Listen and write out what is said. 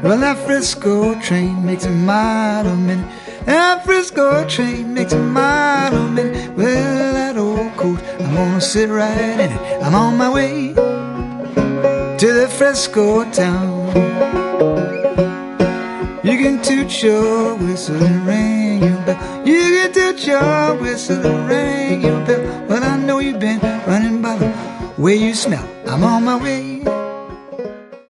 Well, that Frisco train makes a mile a minute. That Frisco train makes a mile a minute. Well, that old coach, I'm gonna sit right in it. I'm on my way to the Frisco town. You can toot your whistle and ring your bell. You can toot your whistle and ring your bell. But I know you've been running by the way you smell. I'm on my way